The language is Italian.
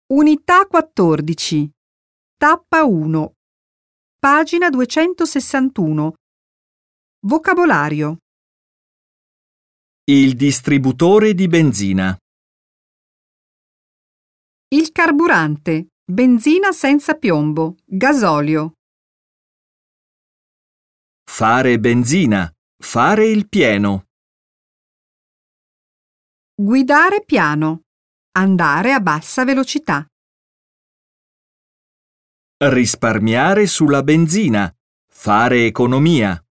Unità 14, tappa 1, pagina 261. Vocabolario. Il distributore di benzina. Il carburante, benzina senza piombo, gasolio. Fare benzina. Fare il pieno. Guidare piano, andare a bassa velocità. Risparmiare sulla benzina. Fare economia.